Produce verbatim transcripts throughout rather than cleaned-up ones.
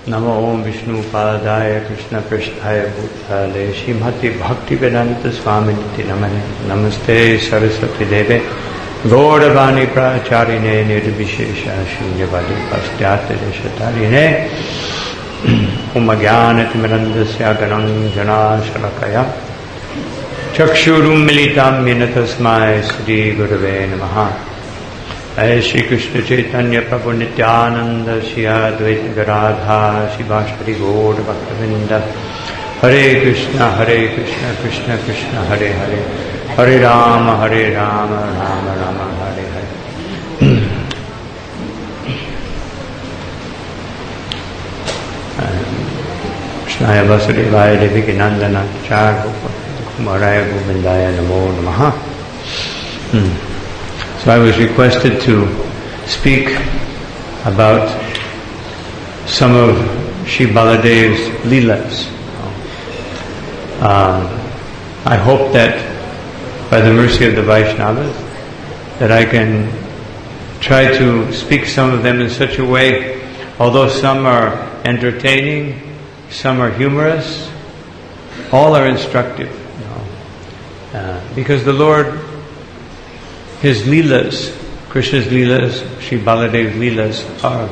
Namo Om Vishnu Padaya Krishna Pristhaya Bhutale Shrimati Bhaktivedanta Swaminiti Namane Namaste Saraswati Deve Gauravani Pracharine Nirvishesha Shunyavadi Pastyata Deshatarine Umagyanatimirandasya Ganam Jana Shalakaya Chakshurum Militam Minatasmai Sri Gurave Namaha. Jai Shri Krishna Chaitanya Prabhu Nityananda Shri Advaita Gadadhar Shivashri Gaur Bhaktavinda Hare Krishna Hare Krishna Krishna Krishna Hare Hare Hare Rama Hare Rama Rama Rama Hare Hare. Krishnaya Vasudevaya Devaki Nandana Char Kumaraya Govindaya Namo Namaha. Hmm. So I was requested to speak about some of Sri Baladev's Leelas. Um, I hope that by the mercy of the Vaishnavas that I can try to speak some of them in such a way, although some are entertaining, some are humorous, all are instructive. You know, uh, because the Lord, His Leelas, Krishna's Leelas, Sri Baladev's Leelas are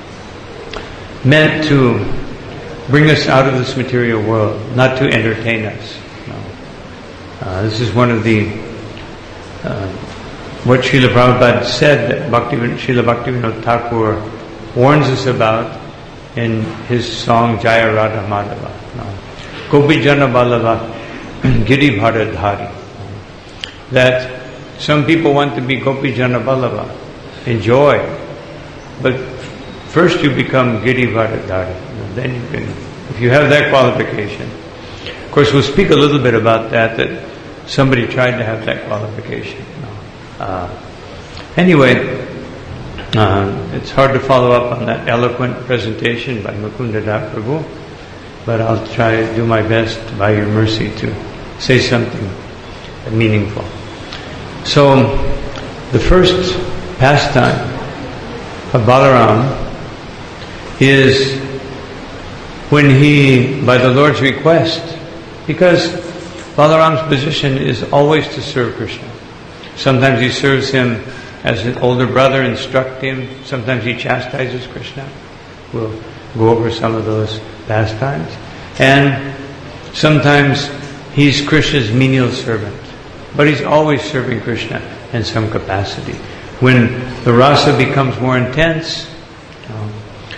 meant to bring us out of this material world, not to entertain us. No. Uh, this is one of the, uh, what Srila Prabhupada said that Bhakti, Srila Bhaktivinoda Thakur warns us about in his song Jaya Radha Madhava. No. Gopi Jana Ballava Giri Bharadhari. That some people want to be Gopi Jana Ballava, enjoy, but first you become Giri Bharadhari. Then you can, if you have that qualification. Of course, we'll speak a little bit about that, that somebody tried to have that qualification. Uh, anyway, uh, it's hard to follow up on that eloquent presentation by Mukunda Das Prabhu, but I'll try to do my best by your mercy to say something meaningful. So, the first pastime of Balaram is when he, by the Lord's request, because Balaram's position is always to serve Krishna. Sometimes he serves him as an older brother, instruct him. Sometimes he chastises Krishna. We'll go over some of those pastimes. And sometimes he's Krishna's menial servant. But he's always serving Krishna in some capacity. When the rasa becomes more intense, you know,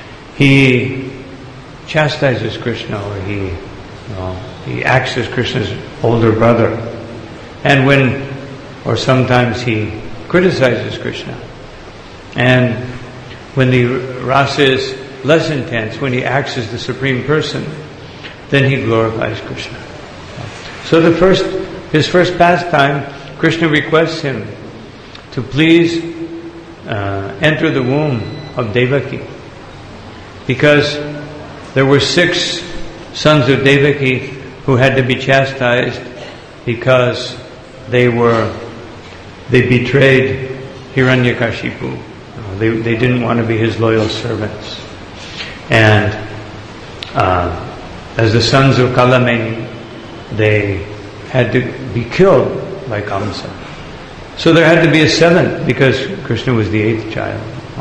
he chastises Krishna, or he, you know, he acts as Krishna's older brother. And when, or sometimes he criticizes Krishna. And when the rasa is less intense, when he acts as the Supreme Person, then he glorifies Krishna. So the first His first pastime, Krishna requests him to please uh, enter the womb of Devaki, because there were six sons of Devaki who had to be chastised because they were they betrayed Hiranyakashipu. Uh, they they didn't want to be his loyal servants, and uh, as the sons of Kalameni, they had to be killed by Kamsa. So there had to be a seventh, because Krishna was the eighth child.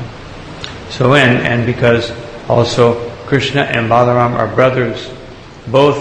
So and and because also Krishna and Balaram are brothers, both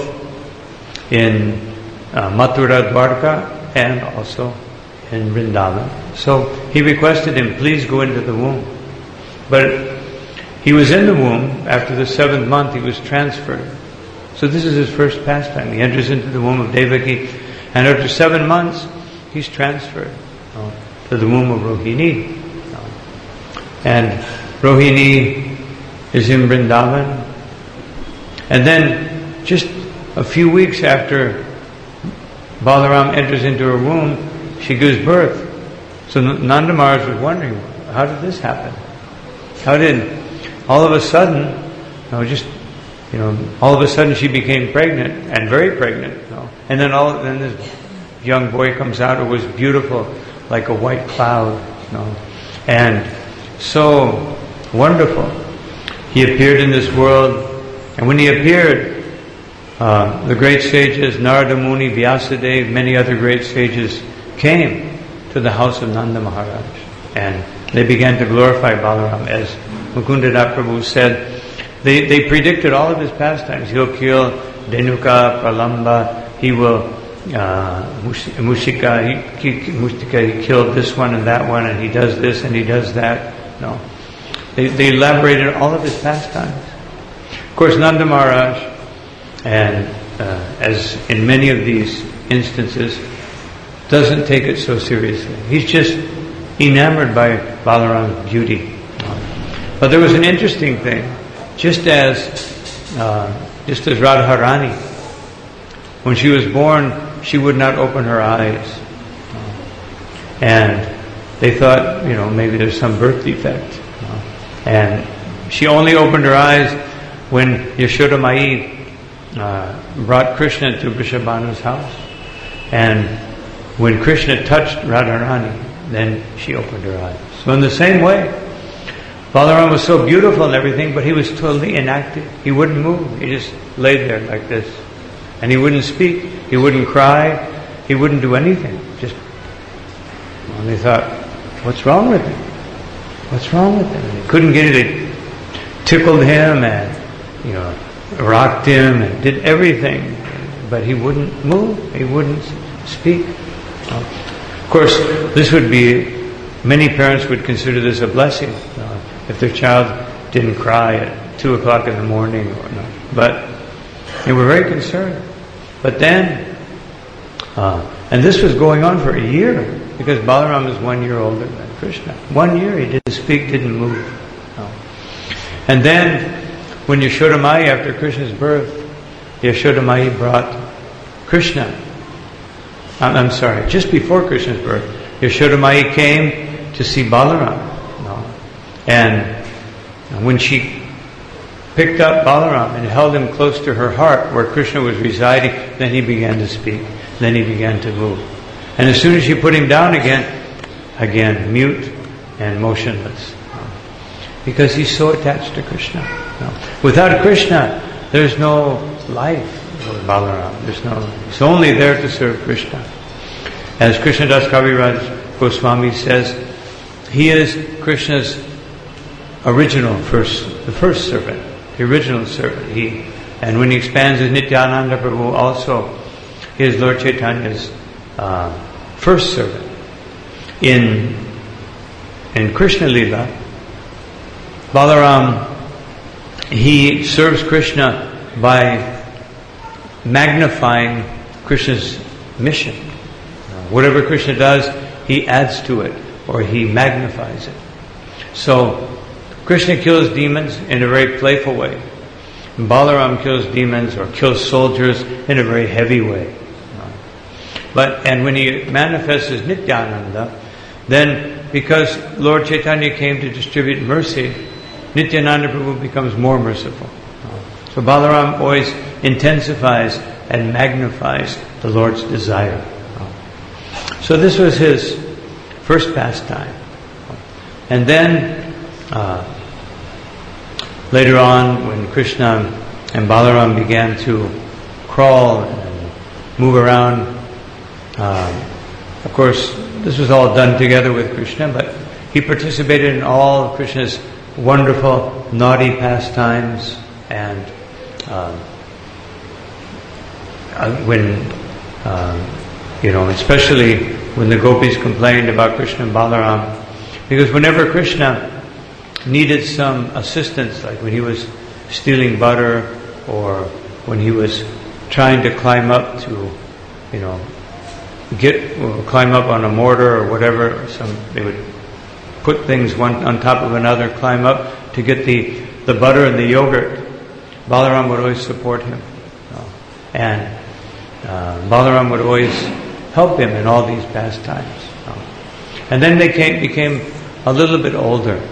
in uh, Mathura, Dwarka, and also in Vrindavan. So he requested him, please go into the womb. But he was in the womb. After the seventh month, he was transferred. So this is his first pastime. He enters into the womb of Devaki, and after seven months, he's transferred uh, to the womb of Rohini. Uh, and Rohini is in Vrindavan. And then, just a few weeks after Balaram enters into her womb, she gives birth. So Nanda Maharaj was wondering, how did this happen? How did, all of a sudden, you know, just You know, all of a sudden she became pregnant, and very pregnant. You know. And then all, then this young boy comes out who was beautiful, like a white cloud. You know, and so wonderful. He appeared in this world And when he appeared, uh, the great sages, Narada Muni, Vyasadeva, many other great sages came to the house of Nanda Maharaj. And they began to glorify Balaram. As Mukunda Das Prabhu said, they, they predicted all of his pastimes. He'll kill Denuka, Pralamba, he will uh, Mushika, he, he, Mushika, he killed this one and that one, and he does this and he does that. No. They, they elaborated all of his pastimes. Of course, Nanda Maharaj, and uh, as in many of these instances, doesn't take it so seriously. He's just enamored by Balaram's beauty. But there was an interesting thing. Just as uh, just as Radharani, when she was born, she would not open her eyes. And they thought, you know, maybe there's some birth defect. And she only opened her eyes when Yashoda Mai uh, brought Krishna to Vrishabhanu's house. And when Krishna touched Radharani, then she opened her eyes. So in the same way, Balaram was so beautiful and everything, but he was totally inactive. He wouldn't move. He just laid there like this. And he wouldn't speak. He wouldn't cry. He wouldn't do anything. Just, and they thought, what's wrong with him? What's wrong with him? And they couldn't get it. They tickled him and, you know, rocked him and did everything. But he wouldn't move. He wouldn't speak. Of course, this would be, many parents would consider this a blessing. Uh, if their child didn't cry at two o'clock in the morning or not. But they were very concerned. But then, uh, and this was going on for a year, because Balaram is one year older than Krishna. One year he didn't speak, didn't move. No. And then, when Yashoda Mai, after Krishna's birth, Yashoda Mai brought Krishna. I'm, I'm sorry, just before Krishna's birth, Yashoda Mai came to see Balaram. And when she picked up Balaram and held him close to her heart where Krishna was residing, then he began to speak. Then he began to move. And as soon as she put him down again, again, mute and motionless. Because he's so attached to Krishna. Without Krishna, there's no life for Balaram. There's no, he's only there to serve Krishna. As Krishnadas Kaviraj Goswami says, he is Krishna's original first, the first servant, the original servant. He, and when he expands as Nityananda Prabhu, also he is Lord Chaitanya's uh, first servant. In in Krishna Lila, Balaram, he serves Krishna by magnifying Krishna's mission. Whatever Krishna does, he adds to it, or he magnifies it. So, Krishna kills demons in a very playful way. Balaram kills demons or kills soldiers in a very heavy way. But, and when he manifests as Nityananda, then because Lord Chaitanya came to distribute mercy, Nityananda Prabhu becomes more merciful. So Balaram always intensifies and magnifies the Lord's desire. So this was his first pastime. And then, Uh, later on, when Krishna and Balaram began to crawl and move around, um, of course, this was all done together with Krishna, but he participated in all of Krishna's wonderful naughty pastimes. And um, uh, when, um, you know, especially when the gopis complained about Krishna and Balaram, because whenever Krishna needed some assistance, like when he was stealing butter or when he was trying to climb up to, you know, get or climb up on a mortar or whatever, some they would put things one on top of another, climb up to get the, the butter and the yogurt. Balaram would always support him. And uh, Balaram would always help him in all these pastimes. And then they came, became a little bit older.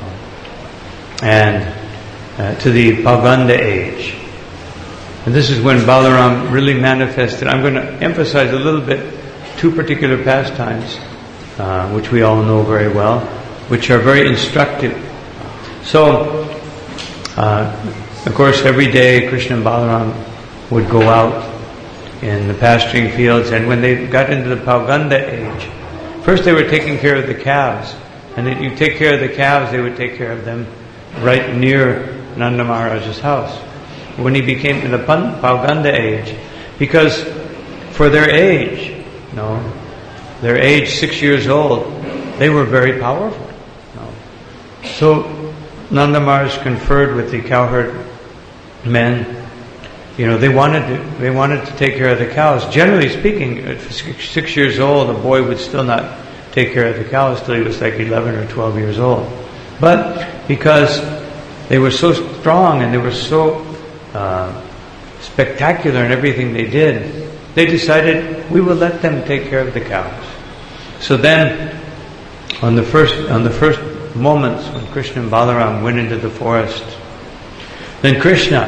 And uh, to the Pauganda age. And this is when Balaram really manifested. I'm going to emphasize a little bit two particular pastimes, uh, which we all know very well, which are very instructive. So, Uh, of course, every day Krishna and Balaram would go out in the pasturing fields, and when they got into the Pauganda age, first they were taking care of the calves, and if you take care of the calves, they would take care of them right near Nanda Maharaj's house. When he became in the Pauganda age, because for their age, you know, their age six years old, they were very powerful. You know. So Nanda Maharaj conferred with the cowherd men. You know, they wanted to, they wanted to take care of the cows. Generally speaking, at six, six years old, a boy would still not take care of the cows till he was like eleven or twelve years old. But because they were so strong and they were so uh, spectacular in everything they did, they decided we will let them take care of the cows. So then, on the first on the first moments when Krishna and Balaram went into the forest, then Krishna,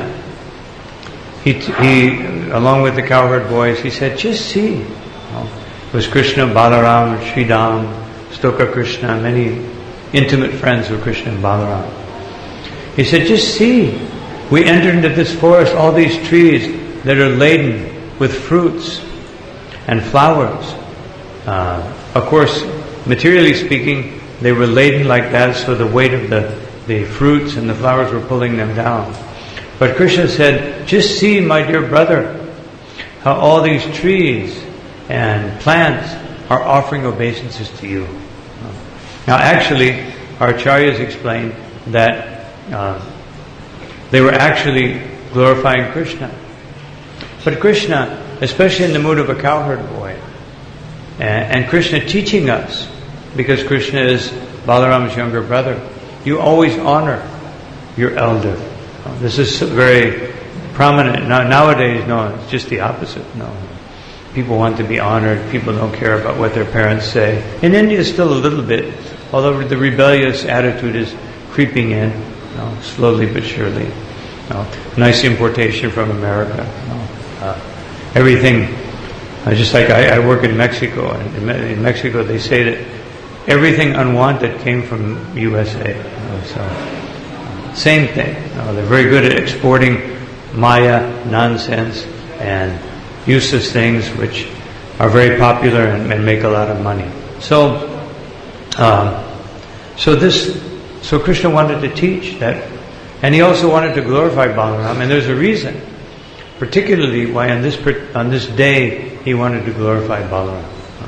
he, he along with the cowherd boys, he said, just see. You know, it was Krishna, Balaram, Sridham, Stoka Krishna, many intimate friends of Krishna and Balaram. He said, just see, we entered into this forest, all these trees that are laden with fruits and flowers. Uh, of course, materially speaking, they were laden like that, so the weight of the, the fruits and the flowers were pulling them down. But Krishna said, just see, my dear brother, how all these trees and plants are offering obeisances to you. Now actually, our acharyas explained that uh, they were actually glorifying Krishna. But Krishna, especially in the mood of a cowherd boy, and, and Krishna teaching us, because Krishna is Balaram's younger brother, you always honor your elder. This is very prominent. Now, nowadays, no, it's just the opposite. No. People want to be honored. People don't care about what their parents say. In India, still a little bit, although the rebellious attitude is creeping in, you know, slowly but surely. You know, nice importation from America. You know, uh, everything, uh, just like I, I work in Mexico, and in, in Mexico they say that everything unwanted came from U S A. You know, so, uh, same thing. You know, they're very good at exporting Maya nonsense and useless things which are very popular and, and make a lot of money. So, um, so this, so Krishna wanted to teach that, and he also wanted to glorify Balaram, and there's a reason, particularly why on this on this day he wanted to glorify Balaram.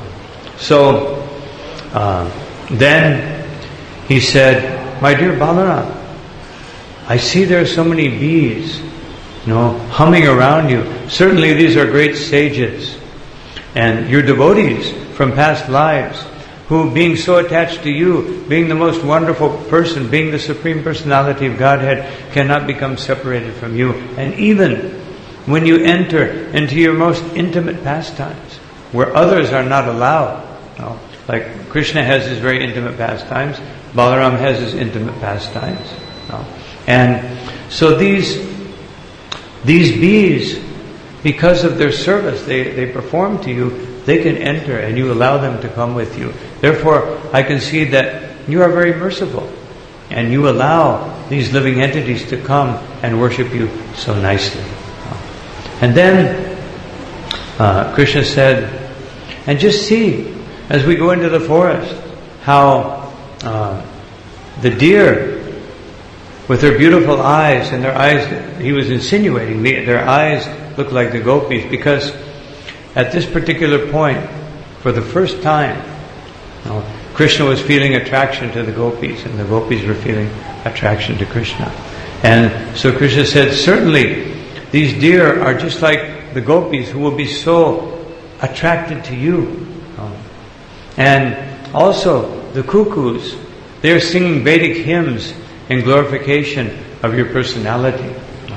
So, uh, then he said, "My dear Balaram, I see there are so many bees, you know, humming around you. Certainly these are great sages and your devotees from past lives who, being so attached to you, being the most wonderful person, being the Supreme Personality of Godhead, cannot become separated from you. And even when you enter into your most intimate pastimes, where others are not allowed, you know, like Krishna has his very intimate pastimes, Balaram has his intimate pastimes. You know, and so these These bees, because of their service they, they perform to you, they can enter and you allow them to come with you. Therefore, I can see that you are very merciful and you allow these living entities to come and worship you so nicely. And then uh, Krishna said, and just see, as we go into the forest, how uh, the deer, with their beautiful eyes, and their eyes, he was insinuating, their eyes look like the gopis, because at this particular point, for the first time, you know, Krishna was feeling attraction to the gopis, and the gopis were feeling attraction to Krishna. And so Krishna said, certainly, these deer are just like the gopis who will be so attracted to you. You know. And also, the cuckoos, they're singing Vedic hymns in glorification of your personality.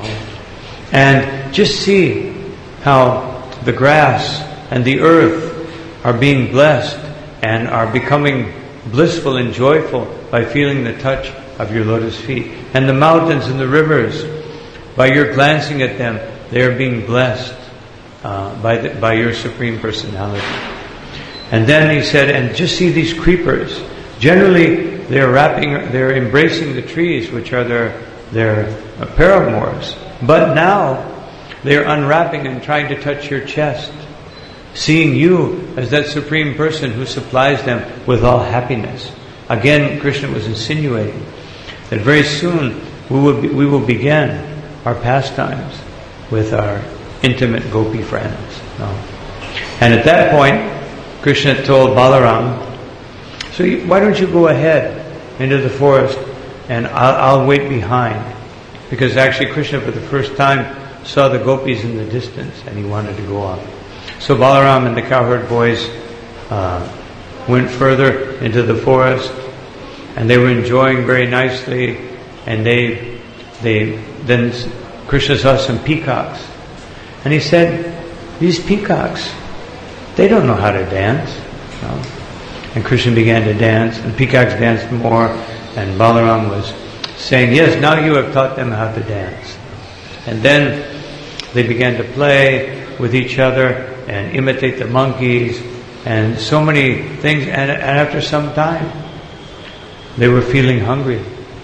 And just see how the grass and the earth are being blessed and are becoming blissful and joyful by feeling the touch of your lotus feet. And the mountains and the rivers, by your glancing at them, they are being blessed uh, by, the, by your Supreme Personality. And then he said, and just see these creepers. Generally, they're wrapping, they're embracing the trees, which are their their uh, paramours. But now they are unwrapping and trying to touch your chest, seeing you as that supreme person who supplies them with all happiness. Again, Krishna was insinuating that very soon we will be, we will begin our pastimes with our intimate gopi friends. No. And at that point, Krishna told Balaram, so you, why don't you go ahead into the forest and I'll, I'll wait behind. Because actually Krishna for the first time saw the gopis in the distance and he wanted to go on. So Balaram and the cowherd boys uh, went further into the forest and they were enjoying very nicely, and they they then Krishna saw some peacocks and he said, these peacocks, they don't know how to dance. No? And Krishna began to dance, and peacocks danced more, and Balaram was saying, yes, now you have taught them how to dance. And then they began to play with each other and imitate the monkeys and so many things. And, and after some time, they were feeling hungry.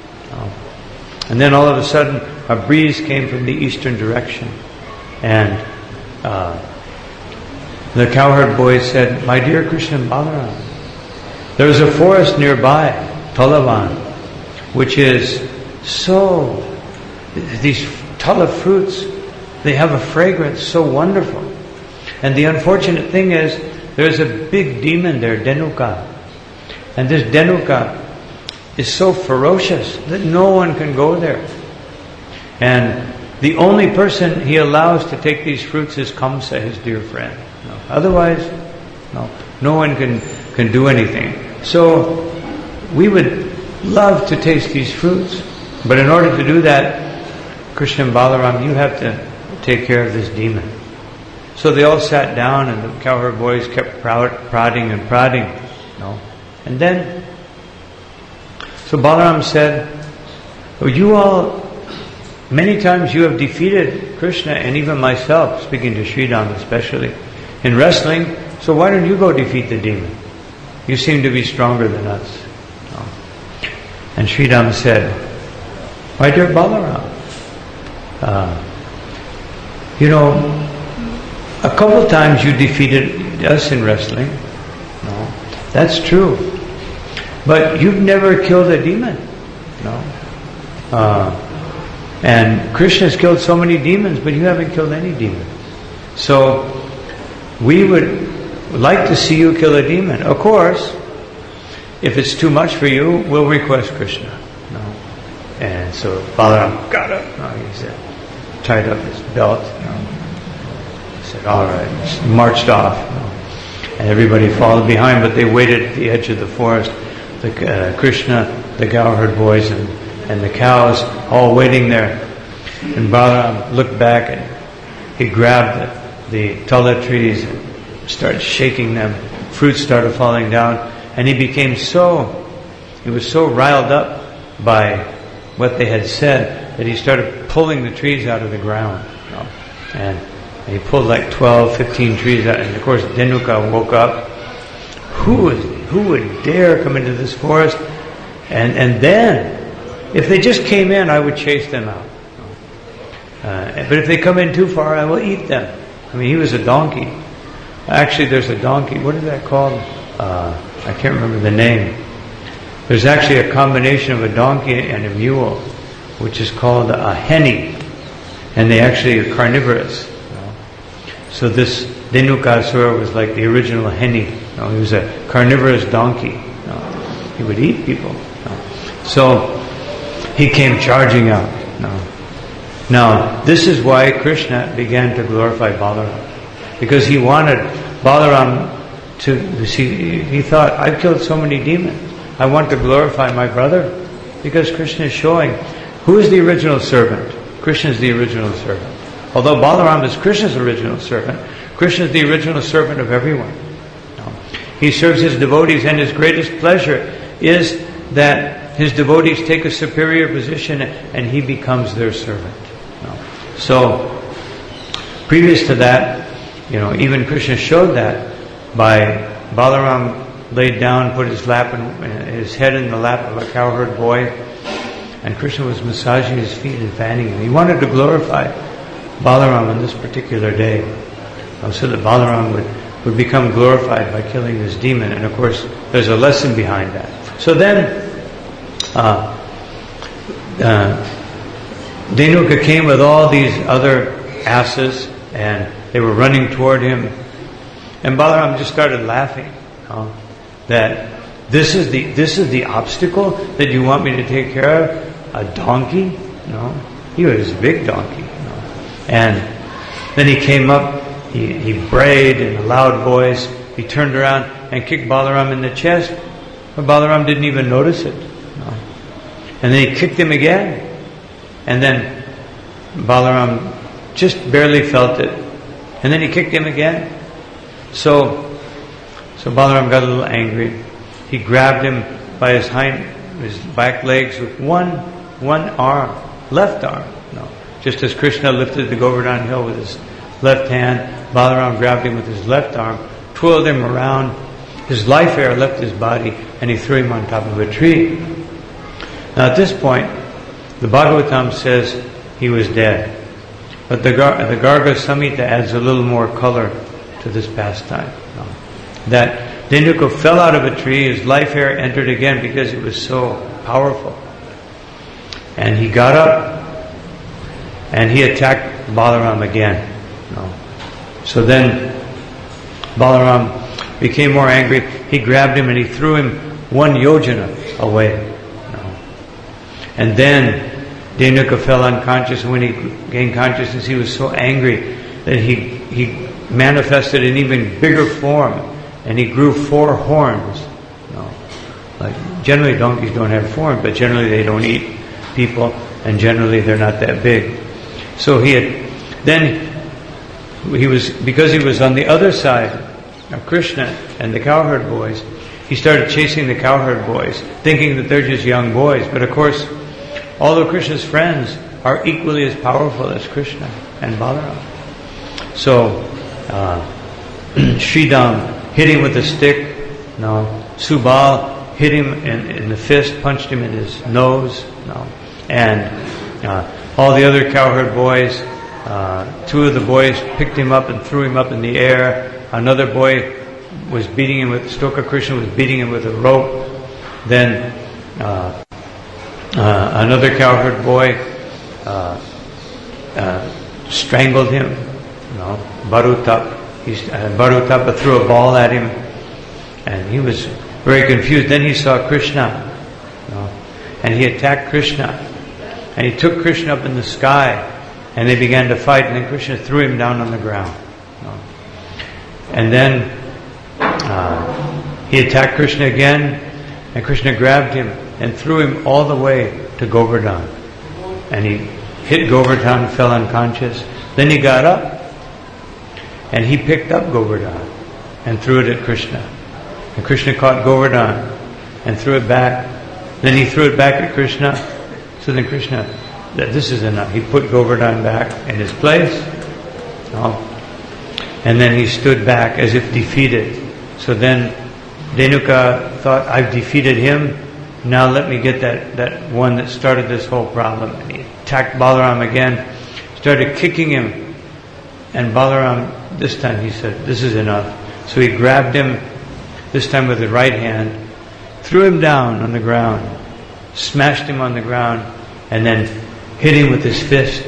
Oh. And then all of a sudden, a breeze came from the eastern direction. And uh, the cowherd boys said, my dear Krishna and Balaram, there is a forest nearby, Talavan, which is so, these tala fruits, they have a fragrance so wonderful. And the unfortunate thing is, there's a big demon there, Denuka. And this Denuka is so ferocious that no one can go there. And the only person he allows to take these fruits is Kamsa, his dear friend. No. Otherwise, no, no one can, can do anything. So, we would love to taste these fruits, but in order to do that, Krishna and Balaram, you have to take care of this demon. So they all sat down, and the cowherd boys kept prodding and prodding. No, and then, so Balaram said, oh, you all, many times you have defeated Krishna and even myself, speaking to Sridham especially, in wrestling, so why don't you go defeat the demon? You seem to be stronger than us. No. And Sridham said, my dear Balaram, uh, you know, a couple times you defeated us in wrestling. No, that's true. But you've never killed a demon. No. Uh, and Krishna's killed so many demons, but you haven't killed any demons. So, we would like to see you kill a demon. Of course, if it's too much for you, we'll request Krishna. No. And so Balaram got up. No, he said, tied up his belt. No. He said, all right. Just marched off. No. And everybody followed behind, but they waited at the edge of the forest. The uh, Krishna, the cowherd boys, and, and the cows all waiting there. And Balaram looked back and he grabbed the, the tala trees and started shaking them. Fruits started falling down, and he became so, he was so riled up by what they had said that he started pulling the trees out of the ground. You know? And he pulled like twelve, fifteen trees out, and of course Denuka woke up. Who would, who would dare come into this forest? And and then, if they just came in, I would chase them out. Uh, but if they come in too far, I will eat them. I mean, he was a donkey. Actually, there's a donkey. What is that called? Uh, I can't remember the name. There's actually a combination of a donkey and a mule, which is called a henny. And they actually are carnivorous. You know? So this Dhenukasura was like the original henny. You know? He was a carnivorous donkey. You know? He would eat people. You know? So he came charging out. You know? Now, this is why Krishna began to glorify Balaram. Because he wanted Balaram to see, he thought, I've killed so many demons. I want to glorify my brother. Because Krishna is showing, who is the original servant? Krishna is the original servant. Although Balaram is Krishna's original servant, Krishna is the original servant of everyone. No. He serves his devotees, and his greatest pleasure is that his devotees take a superior position and he becomes their servant. No. So, previous to that, you know, even Krishna showed that by Balaram laid down, put his lap in, his head in the lap of a cowherd boy, and Krishna was massaging his feet and fanning him. He wanted to glorify Balaram on this particular day, so that Balaram would, would become glorified by killing this demon. And of course, there's a lesson behind that. So then, uh, uh, Dhenuka came with all these other asses, and they were running toward him. And Balaram just started laughing, you know, that this is the this is the obstacle that you want me to take care of? A donkey? No, he was a big donkey. You know. And then he came up. He, he brayed in a loud voice. He turned around and kicked Balaram in the chest, but Balaram didn't even notice it. No. And then he kicked him again, and then Balaram just barely felt it, and then he kicked him again. So, so Balaram got a little angry. He grabbed him by his hind, his back legs with one, one arm, left arm. No, just as Krishna lifted the Govardhan hill with his left hand, Balaram grabbed him with his left arm, twirled him around. His life air left his body, and he threw him on top of a tree. Now, at this point, the Bhagavatam says he was dead, but the Gar- the Garga Samhita adds a little more color to this pastime. No. That Dhenuka fell out of a tree, his life air entered again because it was so powerful. And he got up and he attacked Balaram again. No. So then Balaram became more angry. He grabbed him and he threw him one yojana away. No. And then Dhenuka fell unconscious, and when he gained consciousness, he was so angry that he, he manifested an even bigger form. And he grew four horns. No. Like generally donkeys don't have horns, but generally they don't eat people, and generally they're not that big. So he had then he was because he was on the other side of Krishna and the cowherd boys, he started chasing the cowherd boys, thinking that they're just young boys. But of course, all of Krishna's friends are equally as powerful as Krishna and Balaram. So uh, Sridham hit him with a stick. No. Subal hit him in, in the fist, punched him in his nose. No. And uh, all the other cowherd boys, uh, two of the boys picked him up and threw him up in the air. Another boy was beating him with, Stoka Krishna was beating him with a rope. Then uh, uh, another cowherd boy uh, uh, strangled him. No. Bharutap. He, uh, Bharutapa threw a ball at him, and he was very confused. Then he saw Krishna, you know, and he attacked Krishna, and he took Krishna up in the sky, and they began to fight. And then Krishna threw him down on the ground, you know. And then uh, he attacked Krishna again, and Krishna grabbed him and threw him all the way to Govardhan, and he hit Govardhan, fell unconscious. Then he got up. And he picked up Govardhan and threw it at Krishna. And Krishna caught Govardhan and threw it back. Then he threw it back at Krishna. So then Krishna, that this is enough. He put Govardhan back in his place. Oh. And then he stood back as if defeated. So then Dhenuka thought, I've defeated him. Now let me get that, that one that started this whole problem. And he attacked Balaram again, started kicking him. And Balaram, this time he said, this is enough. So he grabbed him, this time with his right hand, threw him down on the ground, smashed him on the ground, and then hit him with his fist.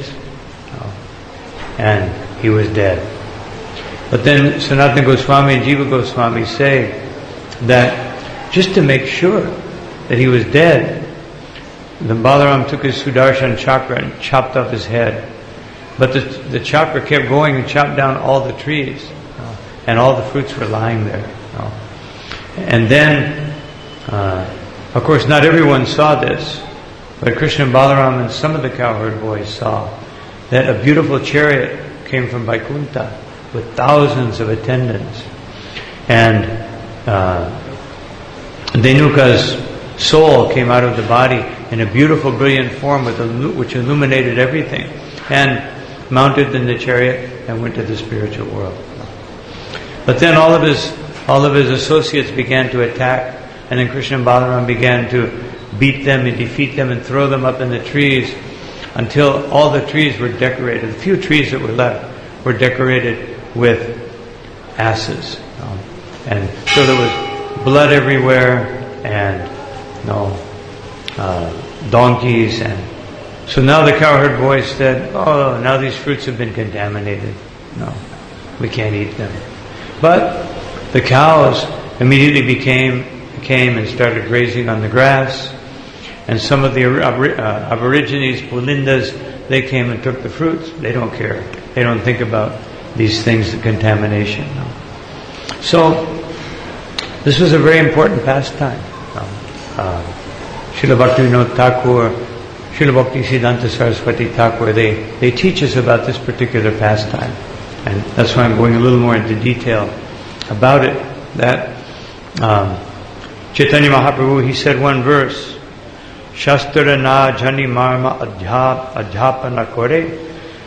And he was dead. But then Sanatana Goswami and Jiva Goswami say that just to make sure that he was dead, the Balaram took his Sudarshan chakra and chopped off his head. But the, the chakra kept going and chopped down all the trees, you know, and all the fruits were lying there. You know. And then, uh, of course, not everyone saw this, but Krishna and Balaram and some of the cowherd boys saw that a beautiful chariot came from Vaikuntha with thousands of attendants. And uh, Dhenuka's soul came out of the body in a beautiful, brilliant form with a, which illuminated everything. And mounted in the chariot and went to the spiritual world. But then all of his all of his associates began to attack, and then Krishna and Balaram began to beat them and defeat them and throw them up in the trees until all the trees were decorated. The few trees that were left were decorated with asses. Um, and so there was blood everywhere and you know, uh, donkeys. And so now the cowherd boy said, oh, now these fruits have been contaminated. No, we can't eat them. But the cows immediately became came and started grazing on the grass. And some of the uh, Aborigines, Pulindas, they came and took the fruits. They don't care. They don't think about these things, the contamination. No. So, this was a very important pastime. Um, uh, Srila Bhaktivinoda Thakur, Srila Bhaktisiddhanta Saraswati Thakur, they, they teach us about this particular pastime. And that's why I'm going a little more into detail about it. That um, Chaitanya Mahaprabhu, he said one verse, Shastra na jani marma adhyap adhyapana kore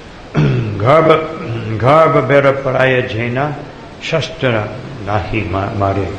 garba garba bera paraya jena shastra nahi mare.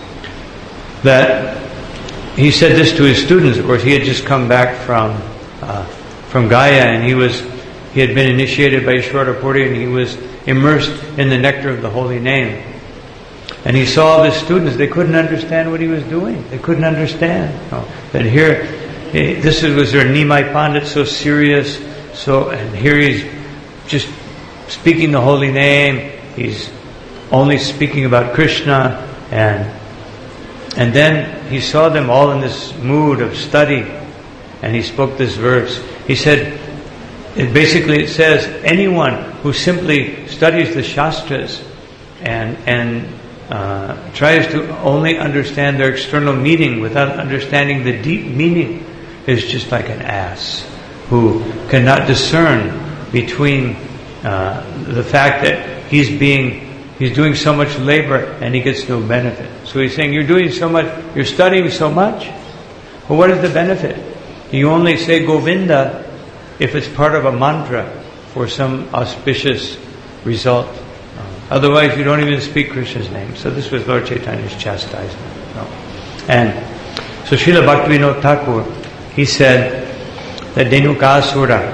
That he said this to his students. Of course, he had just come back from uh, from Gaya, and he was he had been initiated by Ishvara Puri, and he was immersed in the nectar of the holy name. And he saw his students; they couldn't understand what he was doing. They couldn't understand you know, that here. This was their Nimai Pandit, so serious, so and here he's just speaking the holy name. He's only speaking about Krishna, and and then he saw them all in this mood of study, and he spoke this verse. He said, it basically it says, anyone who simply studies the Shastras and and uh, tries to only understand their external meaning without understanding the deep meaning is just like an ass who cannot discern between uh, the fact that he's being he's doing so much labor and he gets no benefit. So he's saying, you're doing so much, you're studying so much. Well, what is the benefit? You only say Govinda if it's part of a mantra for some auspicious result. Otherwise, you don't even speak Krishna's name. So this was Lord Chaitanya's chastisement. No. And so Srila Bhaktivinoda Thakur, he said that Dhenukasura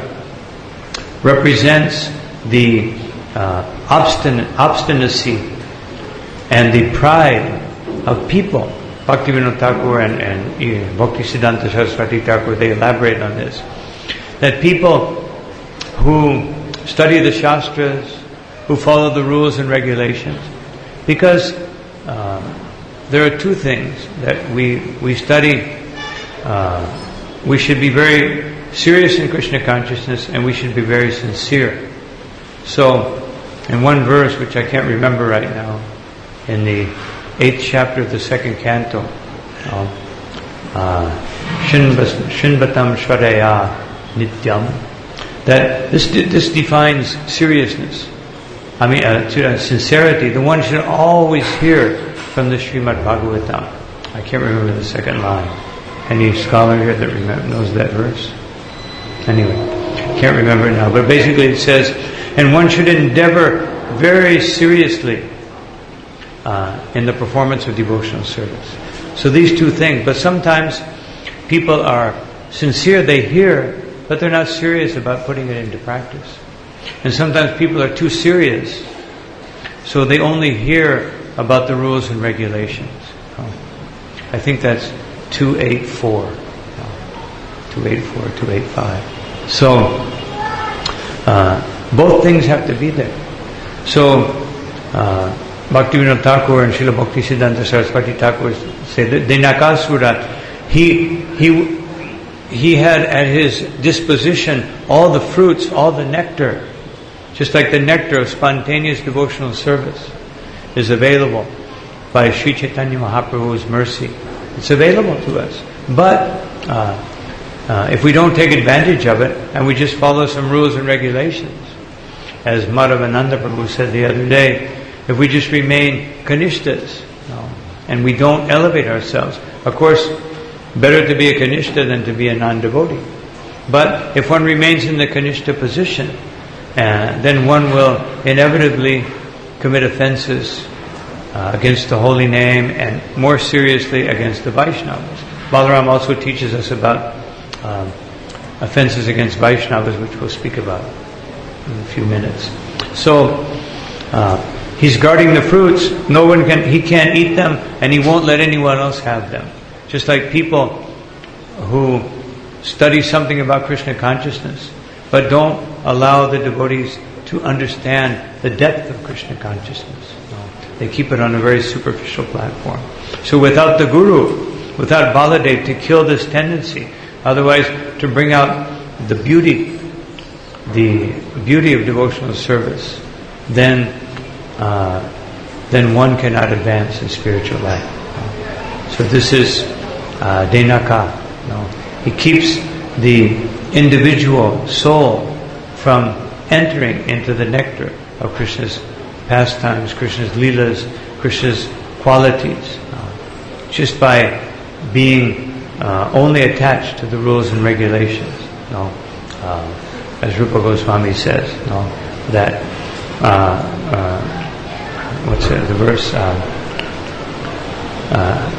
represents the uh, obstin- obstinacy and the pride of people. Bhaktivinoda Thakur and, and uh, Bhaktisiddhanta Saraswati Thakur, they elaborate on this. That people who study the Shastras, who follow the rules and regulations, because uh, there are two things that we, we study. Uh, We should be very serious in Krishna consciousness, and we should be very sincere. So, in one verse, which I can't remember right now, in the eighth chapter of the second canto, Shinbatam Shvaraya Nityam, that this this defines seriousness. I mean, uh, sincerity. The one should always hear from the Srimad Bhagavatam. I can't remember the second line. Any scholar here that remember, knows that verse? Anyway, can't remember it now. But basically it says, and one should endeavor very seriously uh, in the performance of devotional service. So these two things. But sometimes people are sincere, they hear, but they're not serious about putting it into practice. And sometimes people are too serious, so they only hear about the rules and regulations. Oh. I think that's two eighty-four. two eighty-four, two eighty-five. So, uh, both things have to be there. So, uh, Bhaktivinoda Thakur and Srila Bhaktisiddhanta Saraswati Thakur say that Dhenukasura, he, he, he had at his disposition all the fruits, all the nectar, just like the nectar of spontaneous devotional service is available by Sri Chaitanya Mahaprabhu's mercy. It's available to us. But uh, uh, if we don't take advantage of it and we just follow some rules and regulations, as Madhavananda Prabhu said the other day, if we just remain kanishtas you know, and we don't elevate ourselves, of course, better to be a kanishta than to be a non-devotee. But if one remains in the kanishta position, uh, then one will inevitably commit offenses Uh, against the holy name, and more seriously against the Vaishnavas. Balaram also teaches us about um, offenses against Vaishnavas, which we'll speak about in a few minutes. So uh, he's guarding the fruits. No one can. He can't eat them, and he won't let anyone else have them. Just like people who study something about Krishna consciousness, but don't allow the devotees to understand the depth of Krishna consciousness. No. They keep it on a very superficial platform. So without the Guru, without Baladev to kill this tendency, otherwise to bring out the beauty, the beauty of devotional service, then uh, then one cannot advance in spiritual life. So this is uh, Denaka. No. He keeps the individual soul from entering into the nectar of Krishna's pastimes, Krishna's leelas, Krishna's qualities, uh, just by being uh, only attached to the rules and regulations. No, uh, as Rupa Goswami says, no, that uh, uh, what's it, the verse? Uh, uh,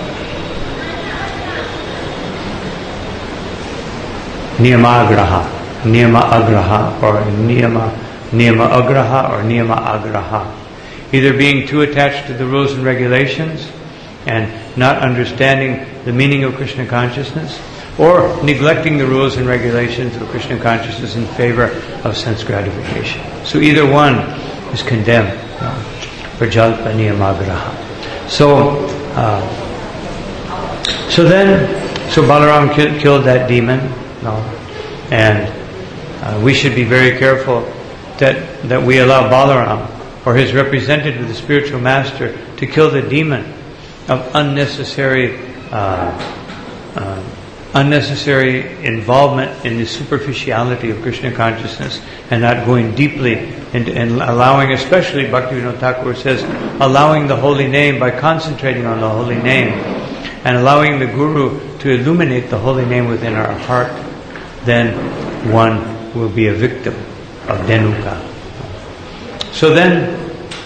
Niyama agraha, niyama agraha, or niyama niyama agraha, or niyama agraha. Either being too attached to the rules and regulations and not understanding the meaning of Krishna consciousness, or neglecting the rules and regulations of Krishna consciousness in favor of sense gratification. So either one is condemned. For jalpa niyamagraha. So, uh, so then, so Balaram ki- killed that demon, no, and uh, we should be very careful that that we allow Balaram or his representative, the spiritual master, to kill the demon of unnecessary uh, uh, unnecessary involvement in the superficiality of Krishna consciousness and not going deeply into, and allowing, especially Bhaktivinoda Thakur says, allowing the holy name by concentrating on the holy name and allowing the Guru to illuminate the holy name within our heart, then one will be a victim of Denuka. So then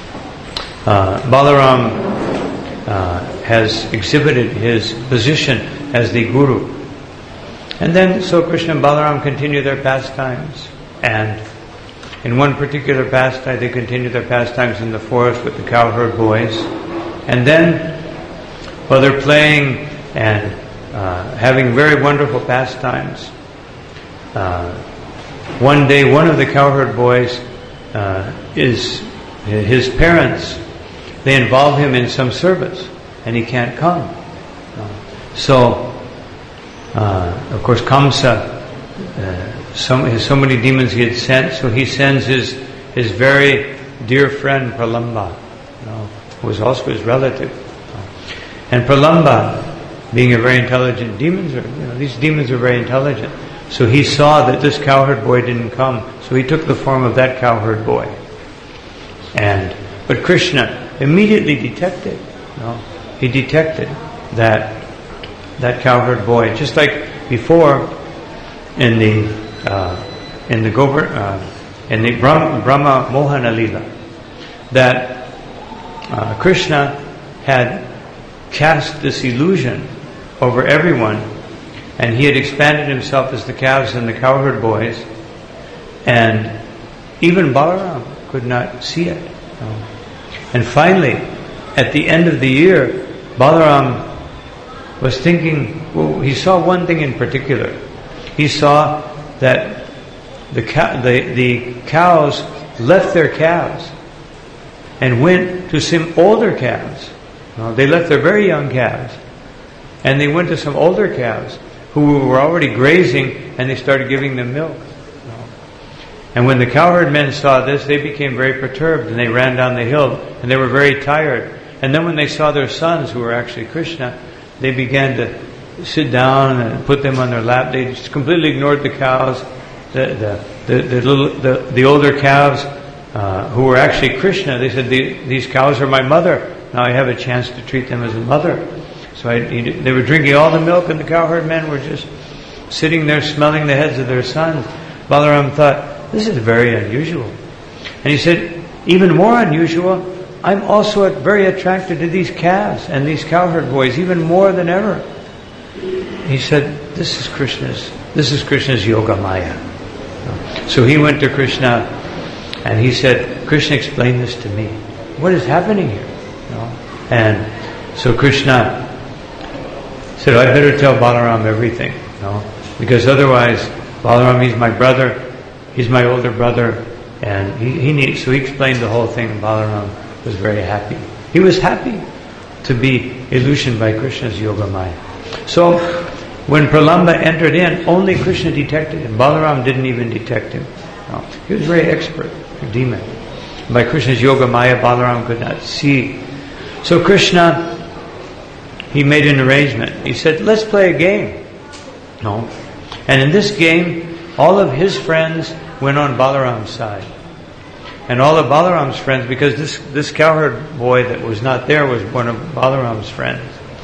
uh, Balaram uh, has exhibited his position as the Guru. And then, so Krishna and Balaram continue their pastimes. And in one particular pastime, they continue their pastimes in the forest with the cowherd boys. And then, while they're playing and uh, having very wonderful pastimes, uh, one day one of the cowherd boys uh, is his parents. They involve him in some service, and he can't come. Uh, so. Uh, of course, Kamsa, uh, so, has so many demons he had sent, so he sends his his very dear friend Pralamba, you know, who was also his relative. And Pralamba, being a very intelligent demons, are, you know, these demons are very intelligent. So he saw that this cowherd boy didn't come, so he took the form of that cowherd boy. And but Krishna immediately detected, you know, he detected that. That cowherd boy, just like before in the uh, in the Gover, uh, in the Brahma, Brahma Mohana Lila, that uh, Krishna had cast this illusion over everyone, and he had expanded himself as the calves and the cowherd boys, and even Balaram could not see it. No. And finally, at the end of the year, Balaram was thinking, well, he saw one thing in particular. He saw that the, cow, the the cows left their calves and went to some older calves. Now, they left their very young calves and they went to some older calves who were already grazing, and they started giving them milk. And when the cowherd men saw this, they became very perturbed and they ran down the hill and they were very tired. And then when they saw their sons, who were actually Krishna, they began to sit down and put them on their lap. They just completely ignored the cows, the the the, the little the, the older calves uh, who were actually Krishna. They said, "These cows are my mother. Now I have a chance to treat them as a mother." So I, they were drinking all the milk, and the cowherd men were just sitting there smelling the heads of their sons. Balaram thought, "This is very unusual," and he said, "Even more unusual, I'm also very attracted to these calves and these cowherd boys, even more than ever." he said, this is Krishna's, this is Krishna's Yoga Maya. So he went to Krishna and he said, Krishna, explain this to me. What is happening here? You know? And so Krishna said, I better tell Balaram everything. You know? Because otherwise, Balaram, he's my brother, he's my older brother, and he, he needs, so he explained the whole thing, and Balaram was very happy. He was happy to be illusioned by Krishna's Yoga Maya. So, when Pralamba entered in, only Krishna detected him. Balaram didn't even detect him. No. He was very expert, a demon. By Krishna's Yoga Maya, Balaram could not see. So Krishna, he made an arrangement. He said, let's play a game. No. And in this game, all of his friends went on Balaram's side. And all of Balaram's friends, because this, this cowherd boy that was not there was one of Balaram's friends.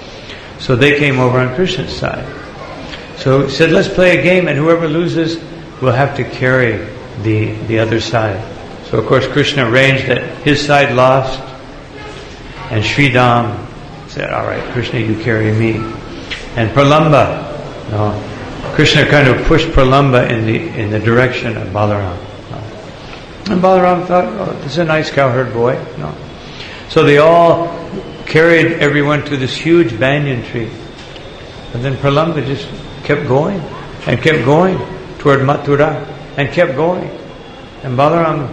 So they came over on Krishna's side. So he said, let's play a game, and whoever loses will have to carry the the other side. So of course Krishna arranged that his side lost, and Sridham said, all right, Krishna, you carry me. And Pralamba, no, Krishna kind of pushed Pralamba in the in the direction of Balaram. No. And Balaram thought, oh, this is a nice cowherd boy. No. So they all carried everyone to this huge banyan tree. And then Pralamba just kept going and kept going toward Mathura and kept going. And Balaram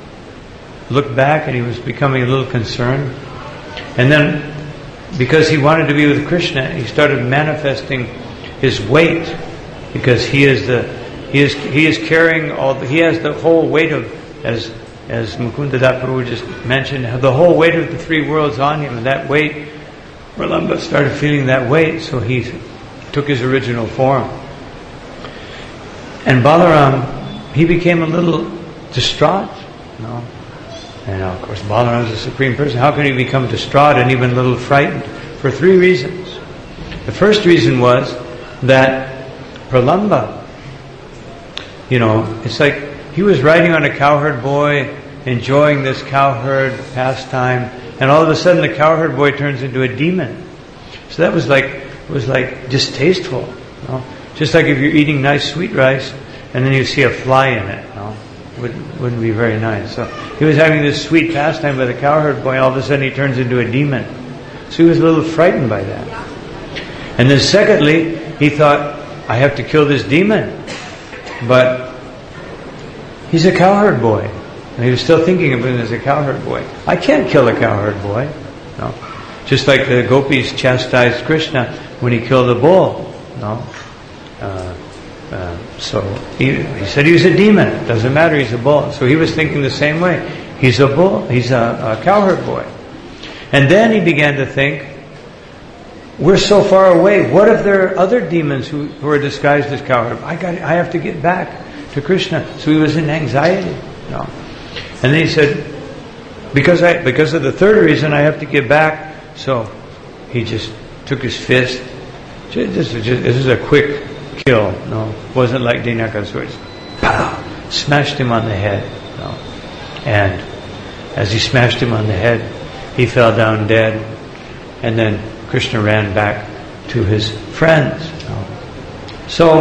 looked back and he was becoming a little concerned. And then, because he wanted to be with Krishna, he started manifesting his weight, because he is the he is he is carrying all the, he has the whole weight of, as as Mukunda Das Prabhu just mentioned, the whole weight of the three worlds on him, and that weight, Pralamba started feeling that weight, so he took his original form. And Balaram, he became a little distraught. You know? And of course Balaram is the Supreme Person. How can he become distraught and even a little frightened? For three reasons. The first reason was that Pralamba, you know, it's like he was riding on a cowherd boy, enjoying this cowherd pastime, and all of a sudden the cowherd boy turns into a demon. So that was like it was like distasteful. You know? Just like if you're eating nice sweet rice and then you see a fly in it. You know? Wouldn't, wouldn't be very nice. So he was having this sweet pastime with a cowherd boy, and all of a sudden he turns into a demon. So he was a little frightened by that. And then secondly, he thought, I have to kill this demon. But he's a cowherd boy. And he was still thinking of him as a cowherd boy. I can't kill a cowherd boy. No. Just like the gopis chastised Krishna when he killed the bull. No. Uh, uh, so he, he said he was a demon. It doesn't matter, he's a bull. So he was thinking the same way. He's a bull. He's a, a cowherd boy. And then he began to think, we're so far away. What if there are other demons who, who are disguised as cowherd? I got. I have to get back to Krishna. So he was in anxiety. No. And then he said, because I because of the third reason, I have to get back. So he just took his fist. This is, just, this is a quick kill. No, it wasn't like Dinakasura. Pow! Smashed him on the head. No. And as he smashed him on the head, he fell down dead. And then Krishna ran back to his friends. So,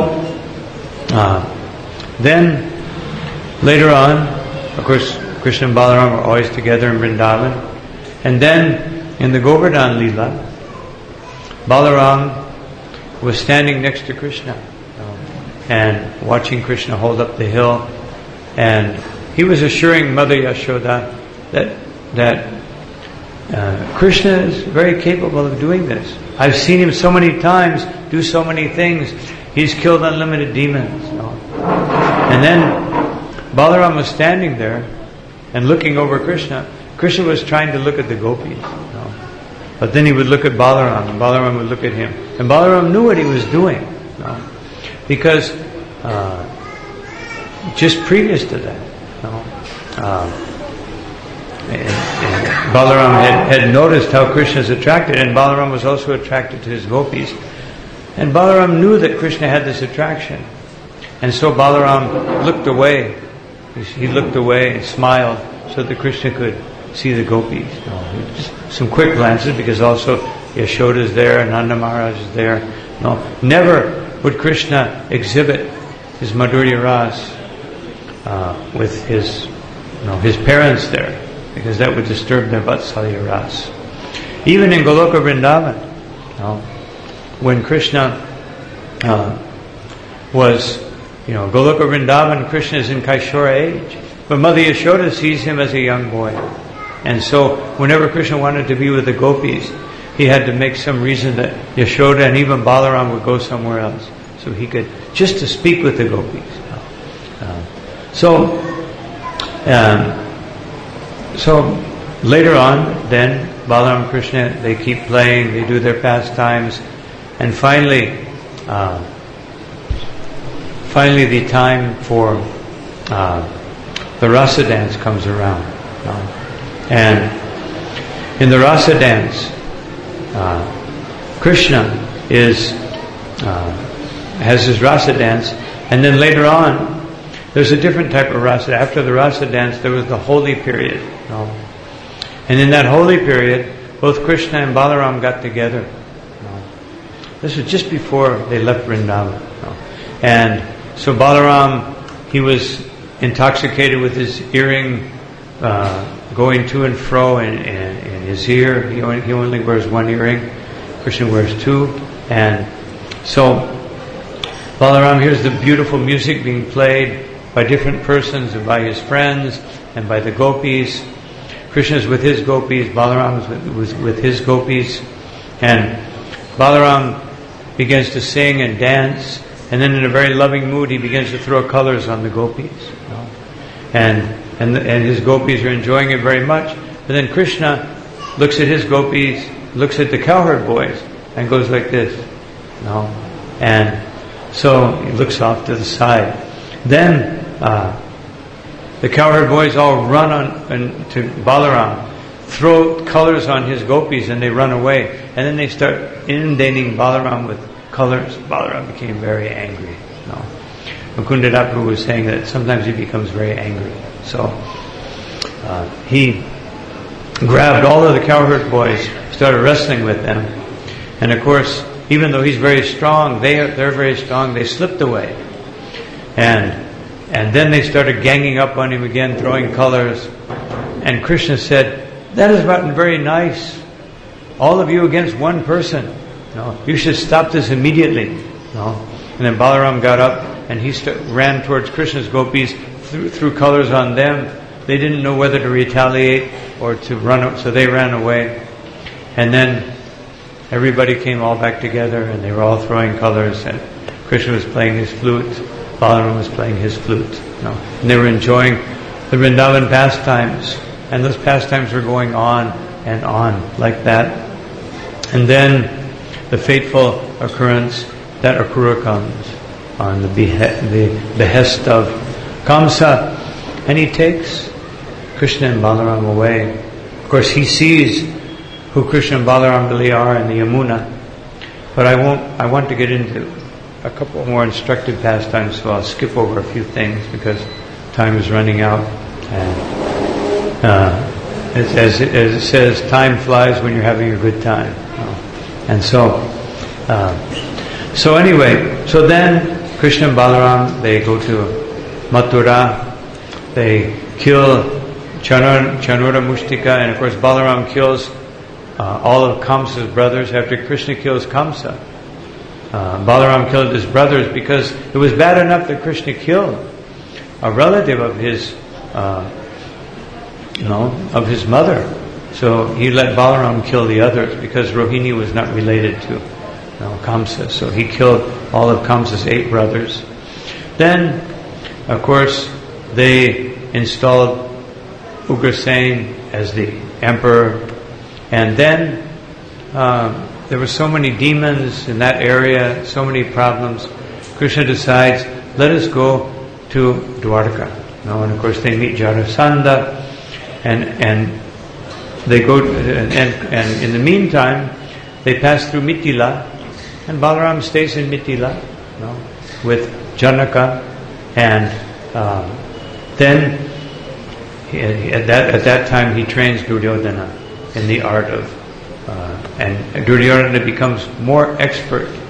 uh, then, later on, of course, Krishna and Balaram were always together in Vrindavan. And then, in the Govardhan Leela, Balaram was standing next to Krishna and watching Krishna hold up the hill. And he was assuring Mother Yashoda that that Uh, Krishna is very capable of doing this. I've seen him so many times do so many things. He's killed unlimited demons. You know. And then Balaram was standing there and looking over Krishna. Krishna was trying to look at the gopis. You know. But then he would look at Balaram, and Balaram would look at him. And Balaram knew what he was doing. You know. Because uh, just previous to that, you know, uh, And, and Balaram had, had noticed how Krishna is attracted, and Balaram was also attracted to his gopis. And Balaram knew that Krishna had this attraction. And so Balaram looked away. He, he looked away and smiled so that Krishna could see the gopis. You know, some quick glances, because also Yashoda is there, and Nanda Maharaj is there. No, never would Krishna exhibit his Madhurya Ras uh, with his, you know, his parents there, because that would disturb their Vatsalya Ras. Even in Goloka Vrindavan, you know, when Krishna uh, was, you know, Goloka Vrindavan, Krishna is in Kaishora age, but Mother Yashoda sees him as a young boy. And so, whenever Krishna wanted to be with the gopis, he had to make some reason that Yashoda and even Balaram would go somewhere else, so he could, just to speak with the gopis. Uh, so, um, so later on, then Balaram and Krishna, they keep playing, they do their pastimes, and finally, uh, finally the time for uh, the rasa dance comes around. Uh, and in the rasa dance, uh, Krishna is uh, has his rasa dance, and then later on, there's a different type of rasa. After the rasa dance, there was the holy period. You know? And in that holy period, both Krishna and Balaram got together. You know? This was just before they left Vrindavan. You know? And so Balaram, he was intoxicated with his earring uh, going to and fro in, in, in his ear. He only, he only wears one earring. Krishna wears two. And so Balaram hears the beautiful music being played by different persons and by his friends and by the gopis. Krishna is with his gopis, Balaram is with, with, with his gopis. And Balaram begins to sing and dance, and then in a very loving mood he begins to throw colors on the gopis. You know? And and and his gopis are enjoying it very much. But then Krishna looks at his gopis, looks at the cowherd boys, and goes like this. You know? And so he looks off to the side. Then uh, the cowherd boys all run on, on to Balaram, throw colors on his gopis, and they run away. And then they start inundating Balaram with colors. Balaram became very angry. You know? Mukunda Prabhu was saying that sometimes he becomes very angry. So uh, he grabbed all of the cowherd boys, started wrestling with them, and of course, even though he's very strong, they are, they're very strong. They slipped away, and and then they started ganging up on him again, throwing colors. And Krishna said, "That has gotten very nice. All of you against one person. No, you should stop this immediately." No. And then Balaram got up and he st- ran towards Krishna's gopis, threw, threw colors on them. They didn't know whether to retaliate or to run, so they ran away. And then everybody came all back together, and they were all throwing colors. And Krishna was playing his flute, Balaram was playing his flute. You know, and they were enjoying the Vrindavan pastimes, and those pastimes were going on and on like that. And then the fateful occurrence that Akrura comes on the, behe- the behest of Kamsa, and he takes Krishna and Balaram away. Of course, he sees who Krishna and Balaram really are in the Yamuna, but I won't. I want to get into a couple more instructive pastimes, so I'll skip over a few things because time is running out. And uh, as, as, it, as it says, time flies when you're having a good time. And so, uh, so anyway, so then Krishna and Balaram, they go to Mathura, they kill Chanura, Chanura Mushtika, and of course Balaram kills uh, all of Kamsa's brothers after Krishna kills Kamsa. Uh, Balaram killed his brothers because it was bad enough that Krishna killed a relative of his, uh, you know, of his mother. So he let Balaram kill the others because Rohini was not related to, you know, Kamsa. So he killed all of Kamsa's eight brothers. Then, of course, they installed Ugrasen as the emperor. And then um, there were so many demons in that area, so many problems. Krishna decides, let us go to Dwarka. You know, and of course they meet Jarasandha, and and they go, to, and, and in the meantime, they pass through Mithila, and Balaram stays in Mithila, you know, with Janaka, and um, then he, at that at that time he trains Duryodhana in the art of, uh, and Duryodhana becomes more expert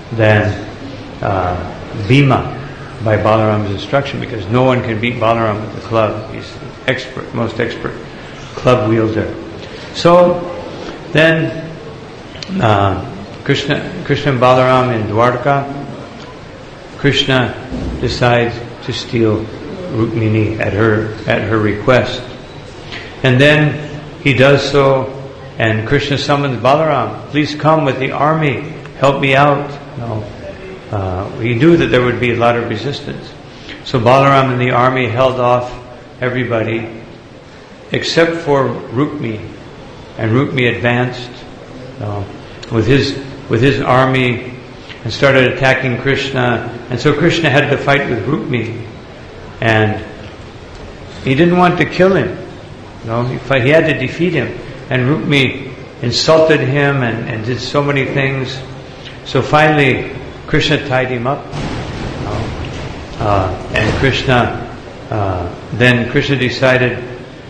than uh, Bhima by Balaram's instruction, because no one can beat Balaram with the club. He's the expert, most expert club wielder. So then uh, Krishna, Krishna and Balaram in Dwarka, Krishna decides to steal Rukmini at her at her request, and then he does so, and Krishna summons Balaram, please come with the army, help me out. No. Uh, he knew that there would be a lot of resistance. So Balaram and the army held off everybody except for Rukmi. And Rukmi advanced uh, with his with his army and started attacking Krishna. And so Krishna had to fight with Rukmi. And he didn't want to kill him. No, he, fight, he had to defeat him. And Rukmi insulted him and, and did so many things. So finally, Krishna tied him up. Uh, and Krishna, uh, then Krishna decided,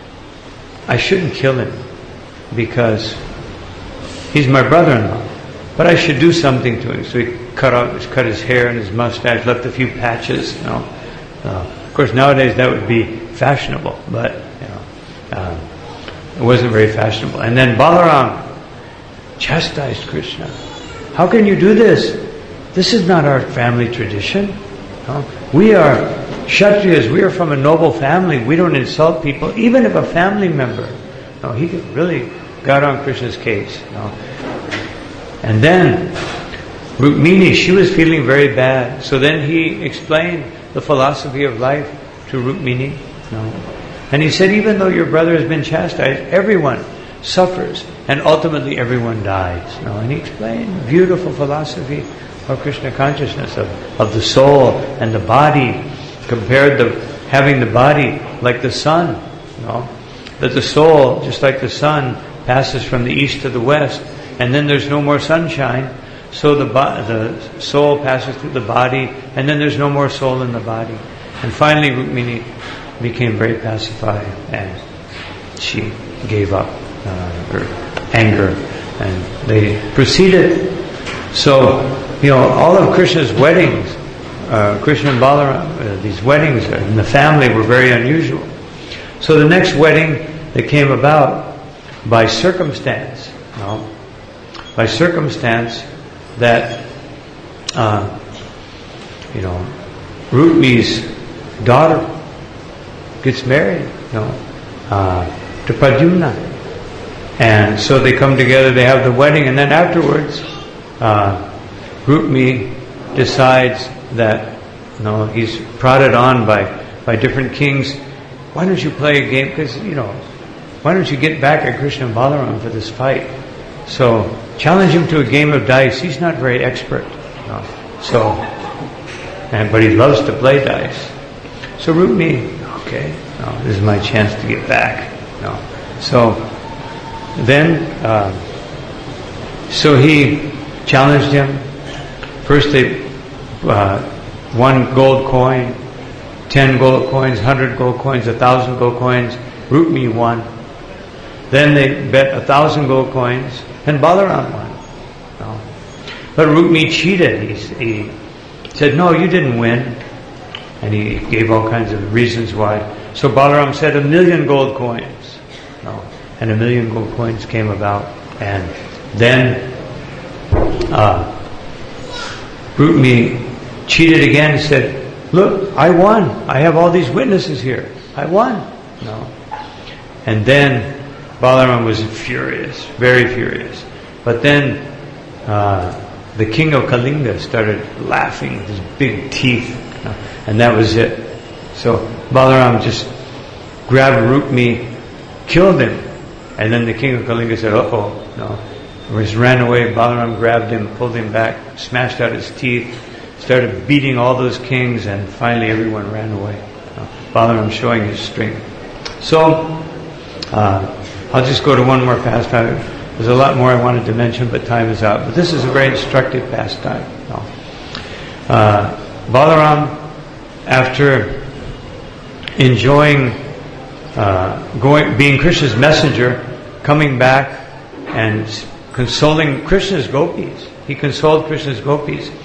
I shouldn't kill him because he's my brother-in-law, but I should do something to him. So he cut out, cut his hair and his mustache, left a few patches. You know, uh, of course nowadays that would be fashionable, but you know, uh, it wasn't very fashionable. And then Balaram chastised Krishna. How can you do this? This is not our family tradition. No? We are Kshatriyas. We are from a noble family. We don't insult people, even if a family member. No, he really got on Krishna's case. No? And then Rukmini, she was feeling very bad. So then he explained the philosophy of life to Rukmini. No? And he said, even though your brother has been chastised, everyone suffers and ultimately everyone dies. No? And he explained beautiful philosophy of Krishna consciousness, of, of the soul and the body, compared to having the body like the sun. You know? That the soul, just like the sun, passes from the east to the west, and then there's no more sunshine, so the bo- the soul passes through the body, and then there's no more soul in the body. And finally Rukmini became very pacified, and she gave up uh, her anger, and they proceeded. So, you know, all of Krishna's weddings, uh, Krishna and Balaram, uh, these weddings in the family were very unusual. So the next wedding that came about by circumstance, you know, by circumstance that, uh, you know, Rukmi's daughter gets married, you know, uh, to Pradyumna. And so they come together, they have the wedding, and then afterwards, uh, Rukmi decides that, you know, he's prodded on by, by different kings. Why don't you play a game? Because, you know, why don't you get back at Krishna and Balaram for this fight? So challenge him to a game of dice. He's not very expert. You know, so, and but he loves to play dice. So Rukmi, okay, no, this is my chance to get back. No. So then, uh, so he challenged him. First they, uh, one gold coin, ten gold coins, hundred gold coins, a thousand gold coins. Rukmi won. Then they bet a thousand gold coins, and Balaram won. No. But Rukmi cheated. He, he said, no, you didn't win. And he gave all kinds of reasons why. So Balaram said a million gold coins. No. And a million gold coins came about. And then uh, Rukmi cheated again and said, look, I won. I have all these witnesses here. I won. No. And then Balaram was furious, very furious. But then uh, the king of Kalinga started laughing with his big teeth. And that was it. So Balaram just grabbed Rukmi, killed him. And then the king of Kalinga said, uh-oh, no. He just ran away. Balaram grabbed him, pulled him back, smashed out his teeth, started beating all those kings, and finally everyone ran away. Uh, Balaram showing his strength. So, uh, I'll just go to one more pastime. There's a lot more I wanted to mention, but time is out. But this is a very instructive pastime. No. Uh, Balaram, after enjoying uh, going, being Krishna's messenger, coming back and consoling Krishna's gopis, he consoled Krishna's gopis.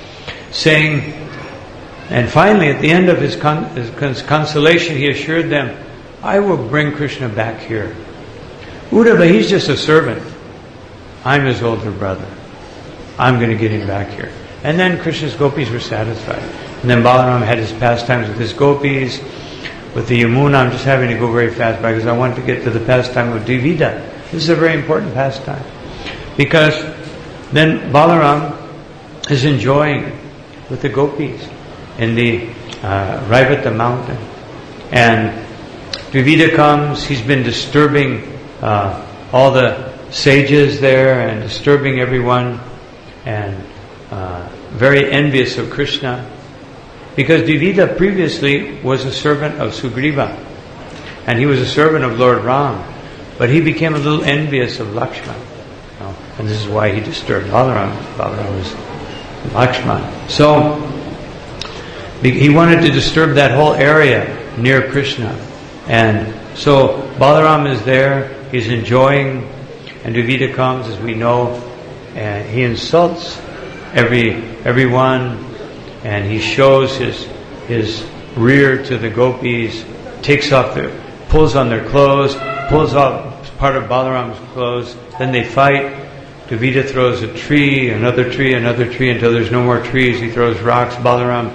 saying, and finally at the end of his, con- his consolation, he assured them, I will bring Krishna back here. Uddhava, he's just a servant. I'm his older brother. I'm going to get him back here. And then Krishna's gopis were satisfied. And then Balaram had his pastimes with his gopis. With the Yamuna, I'm just having to go very fast because I want to get to the pastime of Dvivida. This is a very important pastime. Because then Balaram is enjoying with the gopis in the uh, Raivata mountain. And Dvivida comes, he's been disturbing uh, all the sages there and disturbing everyone and uh, very envious of Krishna. Because Dvivida previously was a servant of Sugriva and he was a servant of Lord Ram, but he became a little envious of Lakshman. You know, and this is why he disturbed Balaram. Balaram was Lakshman. So he wanted to disturb that whole area near Krishna. And so Balaram is there, he's enjoying, and Dvivida comes, as we know, and he insults every everyone, and he shows his his rear to the gopis, takes off their, pulls on their clothes, pulls off part of Balaram's clothes, then they fight. Dvivida throws a tree, another tree, another tree, until there's no more trees. He throws rocks. Balaram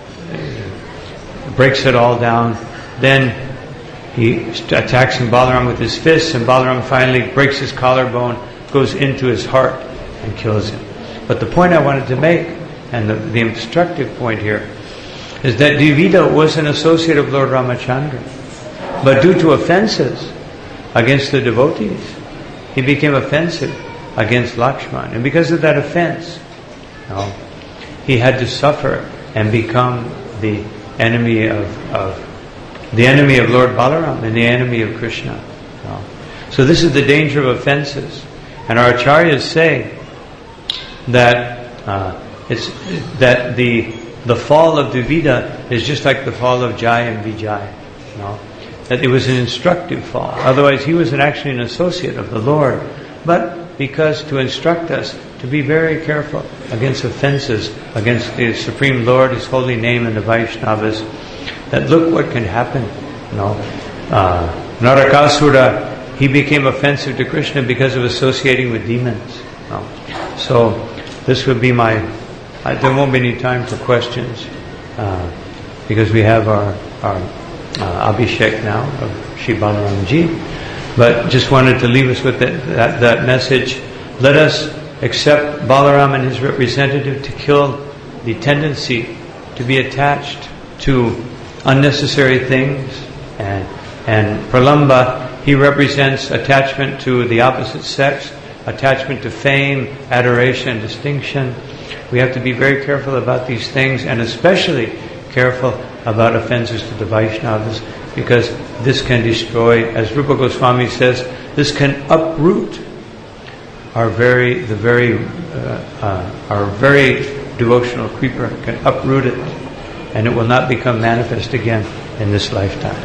breaks it all down. Then he attacks Balaram with his fists, and Balaram finally breaks his collarbone, goes into his heart, and kills him. But the point I wanted to make, and the, the instructive point here, is that Dvivida was an associate of Lord Ramachandra. But due to offenses against the devotees, he became offensive against Lakshman. And because of that offense, you know, he had to suffer and become the enemy of, of the enemy of Lord Balaram and the enemy of Krishna. You know. So this is the danger of offenses. And our acharyas say that uh, it's that the the fall of Dvivida is just like the fall of Jai and Vijay. You know, that it was an instructive fall. Otherwise, he was an, actually an associate of the Lord. But because to instruct us to be very careful against offenses against the Supreme Lord, His holy name, and the Vaishnavas, that look what can happen. You know, uh, Narakasura, he became offensive to Krishna because of associating with demons. You know. So this would be my. I, there won't be any time for questions uh, because we have our our uh, Abhishek now of Shri Balaramji. But just wanted to leave us with that, that, that message. Let us accept Balaram and his representative to kill the tendency to be attached to unnecessary things. And, and Pralamba, he represents attachment to the opposite sex, attachment to fame, adoration, and distinction. We have to be very careful about these things, and especially careful about offenses to the Vaishnavas, because this can destroy, as Rupa Goswami says, this can uproot our very, the very, uh, uh, our very devotional creeper can uproot it, and it will not become manifest again in this lifetime.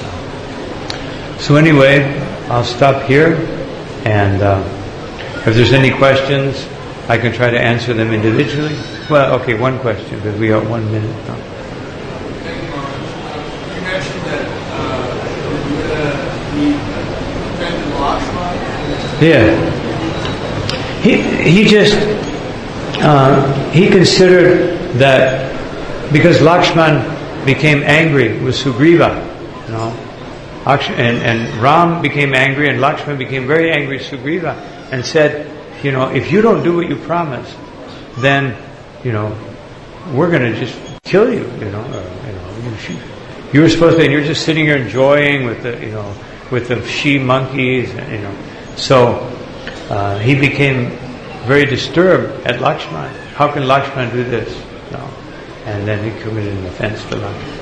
So anyway, I'll stop here, and uh, if there's any questions, I can try to answer them individually. Well, okay, one question, because we have one minute now. Yeah. He he just uh, he considered that because Lakshman became angry with Sugriva, you know, and and Ram became angry and Lakshman became very angry with Sugriva and said, you know, if you don't do what you promised, then you know we're going to just kill you. You know, or, you know, you, should, you were supposed to, and you're just sitting here enjoying with the you know with the she monkeys, and, you know. So uh, he became very disturbed at Lakshman. How can Lakshman do this? No. And then he committed an offense to Lakshman.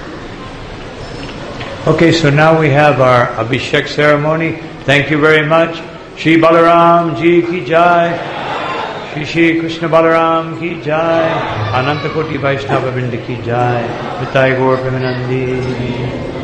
Okay, so now we have our Abhishek ceremony. Thank you very much. Shri Balaram Ji ki jai. Shri Shri Krishna Balaram ki jai. Ananta Koti Vaishnava Vrinda ki jai. Vitai Gaur Premanandi.